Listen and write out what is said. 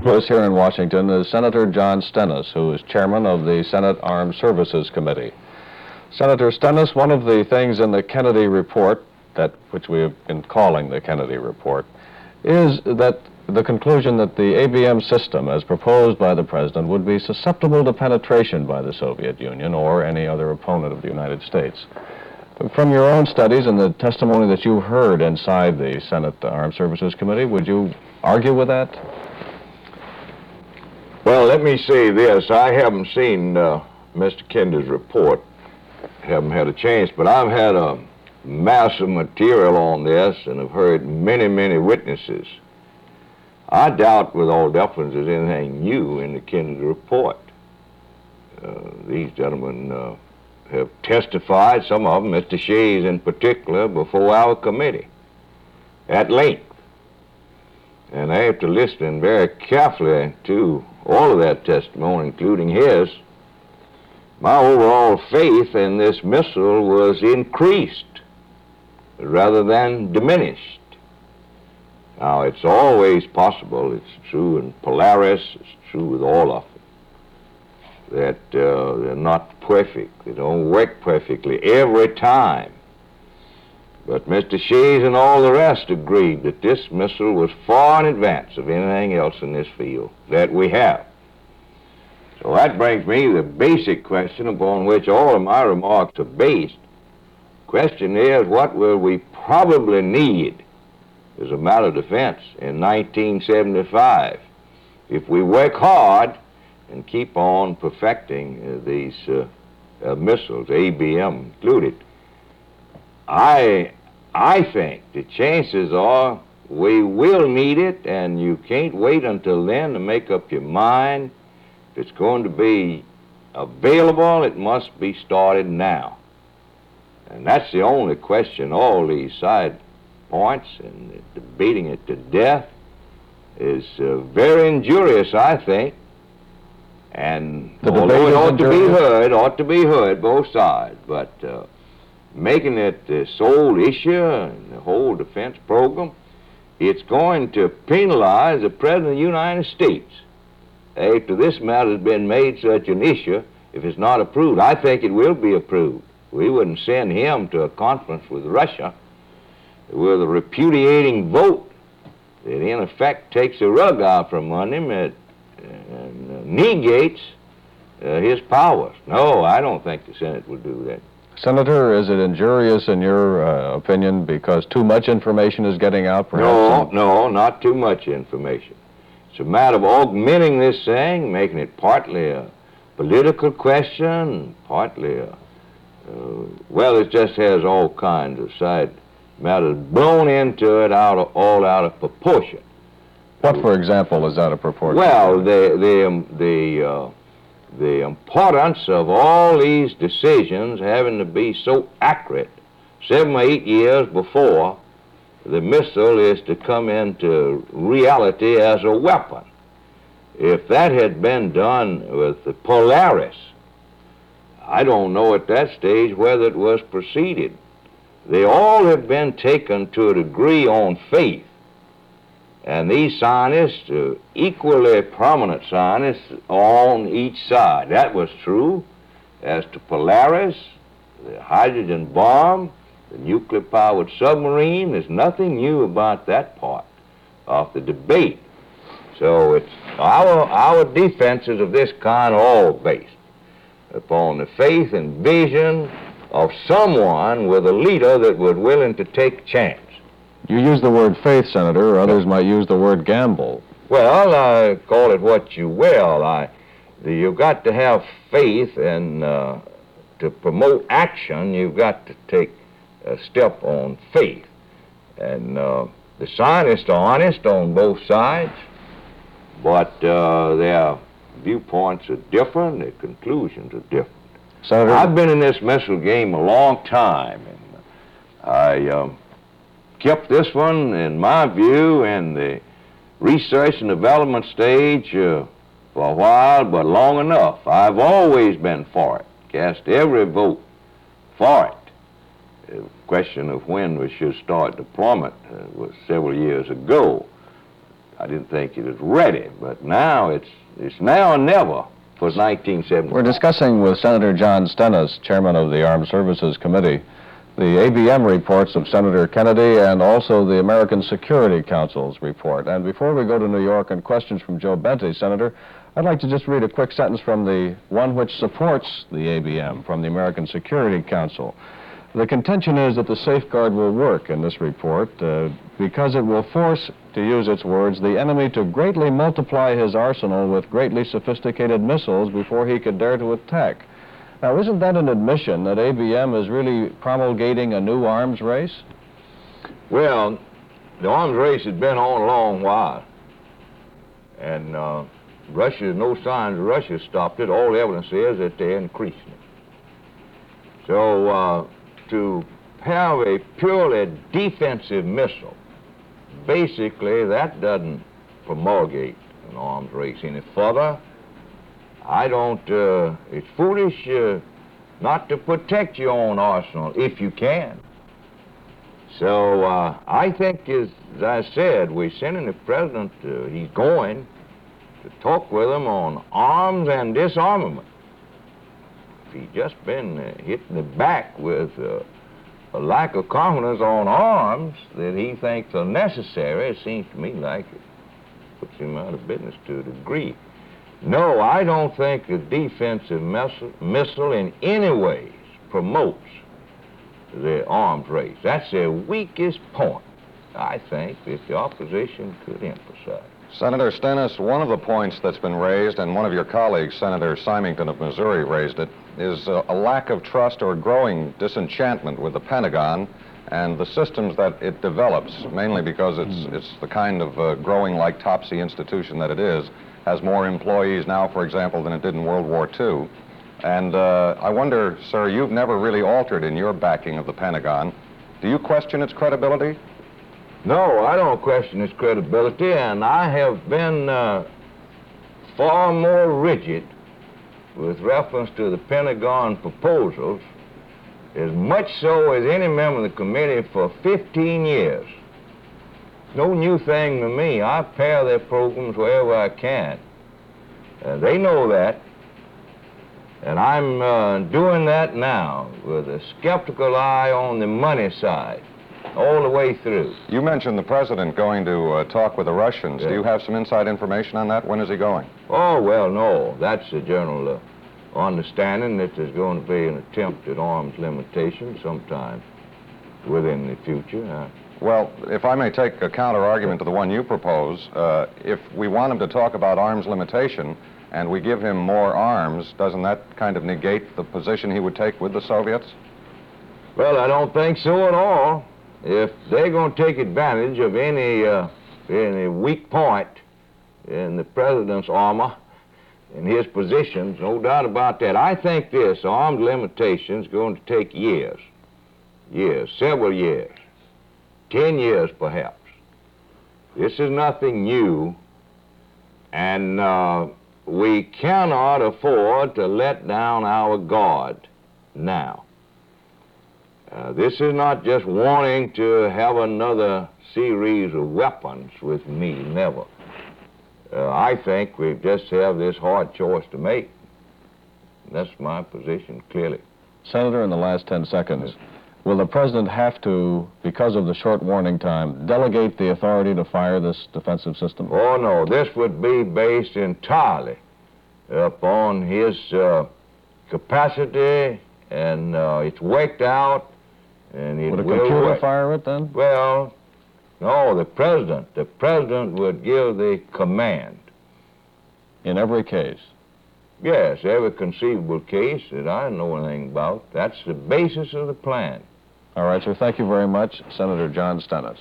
With us here in Washington is Senator John Stennis, who is chairman of the Senate Armed Services Committee. Senator Stennis, one of the things in the Kennedy Report, which we have been calling the Kennedy Report, is that the conclusion that the ABM system, as proposed by the President, would be susceptible to penetration by the Soviet Union or any other opponent of the United States. From your own studies and the testimony that you heard inside the Senate Armed Services Committee, would you argue with that? Well, let me say this. I haven't seen Mr. Kennedy's report. Haven't had a chance, but I've had a mass of material on this and have heard many, many witnesses. I doubt with all deference there's anything new in the Kennedy report. These gentlemen have testified, some of them, Mr. Shays in particular, before our committee at length. And after listening very carefully to all of that testimony, including his, my overall faith in this missile was increased rather than diminished. Now, it's always possible, it's true in Polaris, it's true with all of them, that they're not perfect. They don't work perfectly every time. But Mr. Shays and all the rest agreed that this missile was far in advance of anything else in this field that we have. So that brings me to the basic question upon which all of my remarks are based. The question is, what will we probably need as a matter of defense in 1975 if we work hard and keep on perfecting these missiles, ABM included? I think the chances are we will need it, and you can't wait until then to make up your mind. If it's going to be available, it must be started now. And that's the only question. All these side points and debating it to death is very injurious, I think. And although it ought to be heard, both sides, but making it the sole issue in the whole defense program, it's going to penalize the President of the United States after this matter has been made such an issue if it's not approved. I think it will be approved. We wouldn't send him to a conference with Russia with a repudiating vote that in effect takes the rug out from under him and negates his powers. No, I don't think the Senate will do that. Senator, is it injurious in your opinion because too much information is getting out? Perhaps? No, not too much information. It's a matter of augmenting this thing, making it partly a political question, partly well, it just has all kinds of side matters blown into it all out of proportion. What, for example, is out of proportion? Well, the importance of all these decisions having to be so accurate 7 or 8 years before the missile is to come into reality as a weapon. If that had been done with the Polaris, I don't know at that stage whether it was proceeded. They all have been taken to a degree on faith. And these scientists, equally prominent scientists on each side. That was true as to Polaris, the hydrogen bomb, the nuclear-powered submarine. There's nothing new about that part of the debate. So it's our defenses of this kind are all based upon the faith and vision of someone with a leader that was willing to take a chance. You use the word faith, Senator. Others might use the word gamble. Well, call it what you will. You've got to have faith, and to promote action, you've got to take a step on faith. And the scientists are honest on both sides, but their viewpoints are different, their conclusions are different. Senator, I've been in this missile game a long time, and I kept this one, in my view, in the research and development stage for a while, but long enough. I've always been for it, cast every vote for it. The question of when we should start deployment was several years ago. I didn't think it was ready, but now it's now or never for 1970. We're discussing with Senator John Stennis, chairman of the Armed Services Committee, the ABM reports of Senator Kennedy and also the American Security Council's report. And before we go to New York and questions from Joe Benty, Senator, I'd like to just read a quick sentence from the one which supports the ABM, from the American Security Council. The contention is that the safeguard will work in this report because it will force, to use its words, the enemy to greatly multiply his arsenal with greatly sophisticated missiles before he could dare to attack. Now, isn't that an admission that ABM is really promulgating a new arms race? Well, the arms race has been on a long while, and Russia, no signs of Russia stopped it. All the evidence is that they're increasing it. So to have a purely defensive missile, basically that doesn't promulgate an arms race any further. I don't, it's foolish not to protect your own arsenal if you can. So I think, as I said, we're sending the president, he's going to talk with him on arms and disarmament. If he's just been hit in the back with a lack of confidence on arms that he thinks are necessary, it seems to me like it puts him out of business to a degree. No, I don't think a defensive missile in any ways promotes the arms race. That's their weakest point, I think, that the opposition could emphasize. Senator Stennis, one of the points that's been raised, and one of your colleagues, Senator Symington of Missouri, raised it, is a lack of trust or growing disenchantment with the Pentagon and the systems that it develops, mainly because it's the kind of growing like Topsy institution that it is, has more employees now, for example, than it did in World War II. And I wonder, sir, you've never really altered in your backing of the Pentagon. Do you question its credibility? No, I don't question its credibility, and I have been far more rigid with reference to the Pentagon proposals, as much so as any member of the committee for 15 years. No new thing to me. I pair their programs wherever I can. They know that. And I'm doing that now with a skeptical eye on the money side, all the way through. You mentioned the president going to talk with the Russians. Yeah. Do you have some inside information on that? When is he going? Oh, well, no. That's the general understanding that there's going to be an attempt at arms limitation sometime within the future. Well, if I may take a counter-argument to the one you propose, if we want him to talk about arms limitation and we give him more arms, doesn't that kind of negate the position he would take with the Soviets? Well, I don't think so at all. If they're going to take advantage of any weak point in the president's armor and his positions, no doubt about that. I think this arms limitation is going to take years, several years. 10 years, perhaps. This is nothing new, and we cannot afford to let down our guard now. This is not just wanting to have another series of weapons with me, never. I think we just have this hard choice to make. That's my position, clearly. Senator, in the last 10 seconds, will the president have to, because of the short warning time, delegate the authority to fire this defensive system? Oh, no. This would be based entirely upon his capacity, and it's worked out, and it Would a will computer work. fire it then? Well, no, the president. The president would give the command. In every case? Yes, every conceivable case that I know anything about. That's the basis of the plan. All right, sir. Thank you very much, Senator John Stennis.